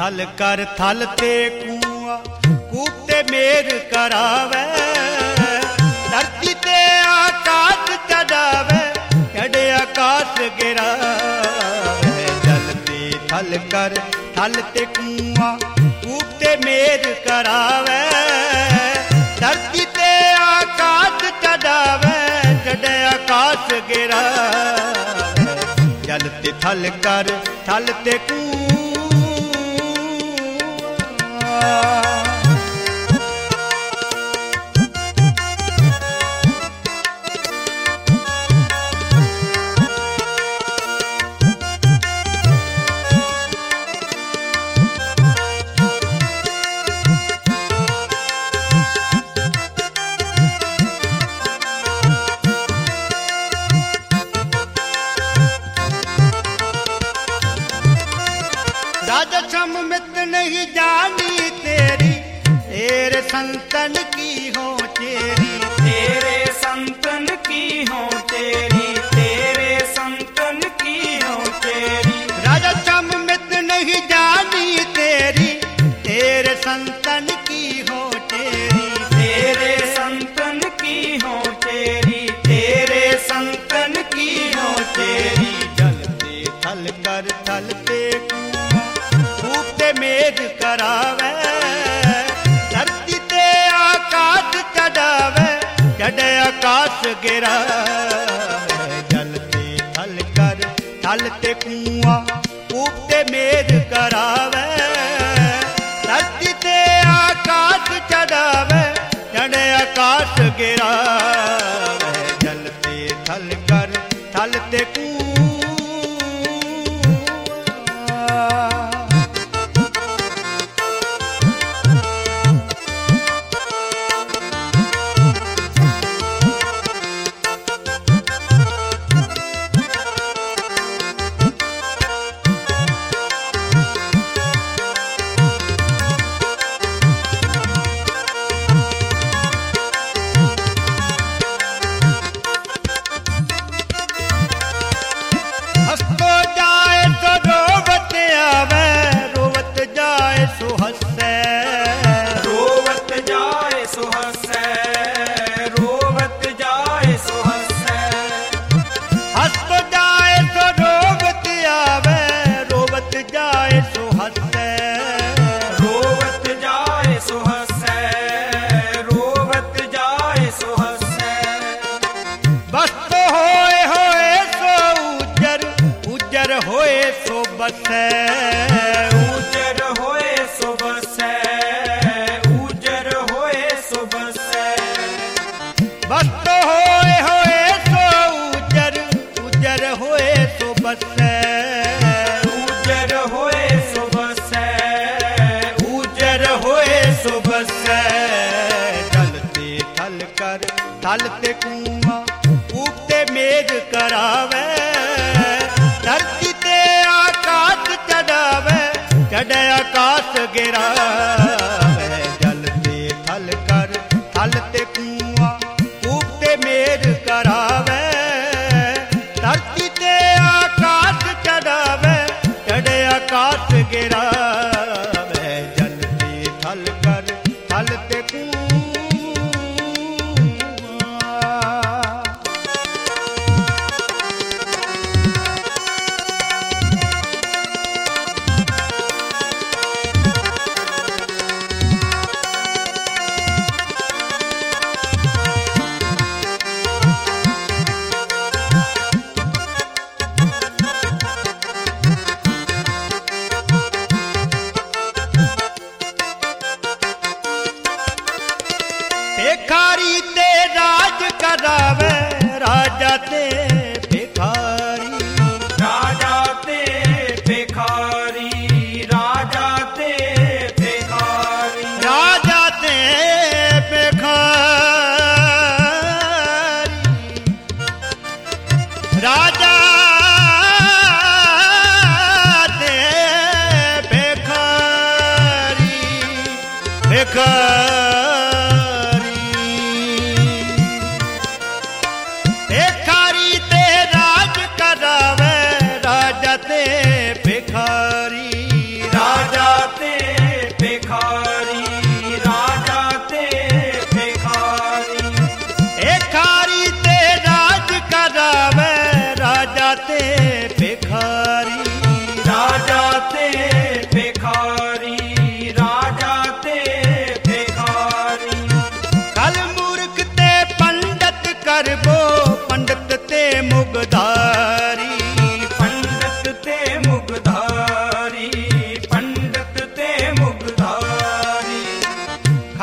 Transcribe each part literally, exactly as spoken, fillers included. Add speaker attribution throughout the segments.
Speaker 1: थल कर थल ते कुआं कूपते मेर करावे, धरती ते आकाश चढ़ावे चढ़े आकाश गिरावे। जल ते थल कर थल ते कुआं कूपते मेर करावे, धरती ते आकाश चढ़ावे चढ़े आकाश गिरावे। जल ते थल कर थल ते कुआं राजा सम्मित नहीं जानी तेरी, तेरे संतन की हो तेरी,
Speaker 2: तेरे संतन की हो तेरी, तेरे संतन की हो तेरी।
Speaker 1: राजा सम्मित नहीं जानी तेरी, तेरे संतन की हो तेरी,
Speaker 2: तेरे संतन की हो तेरी, तेरे संतन की हो तेरी।
Speaker 1: जल ते थल कर थल ते मेघ करावे, धरती ते आकाश चढ़ावे चढ़े आकाश गिरावे। जल ते थल कर थल ते कुआं कूपते मेघ करावे, धरती ते आकाश चढ़ावे चढ़े आकाश गिरावे। जल ते थल कर थल ते कुआं बसे,
Speaker 2: उजर होए सो बसे, उजर होए सो बसे।
Speaker 1: बस तो होए होए सो उजर, उजर होए सो बसे,
Speaker 2: उजर होए सो बसे,
Speaker 1: उजर होए सो बसे। थल ते थल कर थल ते कुआं कूपते मेघ करावे, धरती ते आकाश चढ़ावे चढ़े आकाश गिरावे। जल ते थल कर थल ते कुआं कूपते मेघ करावे, धरती ते आकाश चढ़ावे चढ़े आकाश गिरावे। जल ते थल कर थल ते कुआं भिखारी ते राज करावे, राजा ते भिखारी,
Speaker 2: राजा ते भिखारी, राजा ते भिखारी,
Speaker 1: राजा ते भिखारी, राजा ते भिखारी, भिखारी भिखारी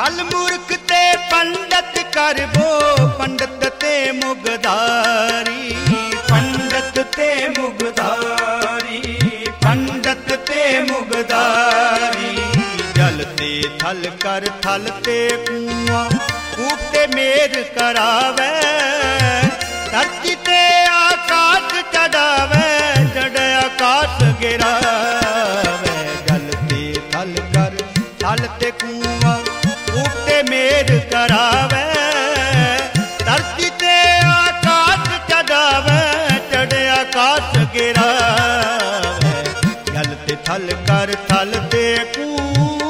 Speaker 1: छल मूर्ख ते पंडित करबो पंडित ते मुगदारी
Speaker 2: पंडित ते मुगदारी पंडित ते मुगदारी
Speaker 1: जलते थल कर थल ते कुआं कूप ते मेर करावे धरती ते आकाश चढ़ावे चढ़ आकाश गिरावे जलते थल कर थल ते कुआं कूप ते मेर करावे धरती ते आकाश चढ़ावे चढ़ आकाश गिरावे जलते थल कर थल ते कुआं।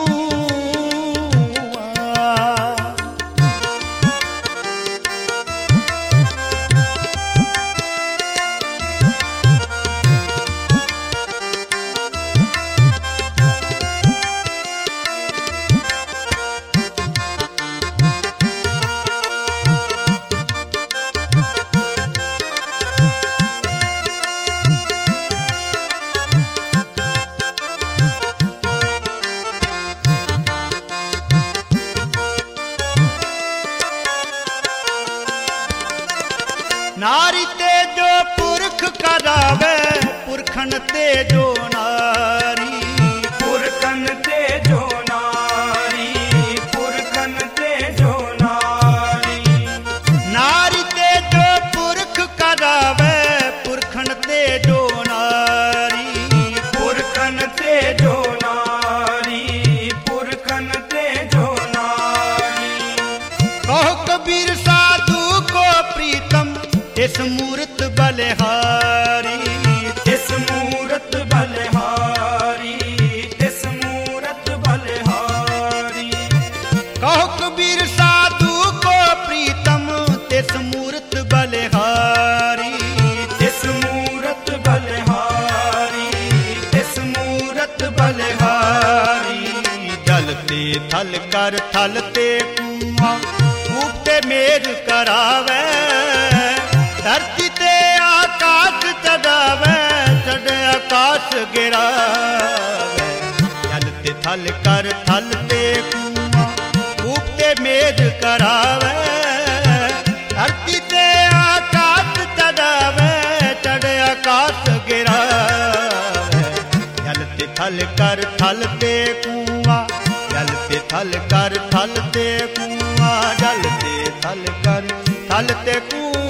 Speaker 1: नारी ते जो पुरख करावे पुरखन ते जो नारी
Speaker 2: पुरखन ते जो नारी पुरखन ते जो नारी
Speaker 1: नारी ते जो पुरख करावे पुरखन ते जो नारी
Speaker 2: पुरखन ते जो नारी पुरखन ते जो नारी
Speaker 1: कहो कबीर साधु को प्रीतम इस मूर्त बलिहारी
Speaker 2: इस मूरत बलिहारी इस मूरत बलिहारी
Speaker 1: कहो कबीर साधु को प्रीतम इस मूर्त बलिहारी
Speaker 2: इस मूरत बलिहारी इस मूरत बलिहारी
Speaker 1: जलते थल कर थल ते कुआं कूप ते मेर करावे धरती ते आकाश चढ़ावे चढ़ आकाश गिरावे जलते थल कर थल ते कुआं कूप ते मेर करावे धरती ते आकाश चढ़ावे चढ़ आकाश गिरावे जलते थल कर थल ते कुआं जलते थल कर थल ते कुआं जलते थल कर थल ते कुआं।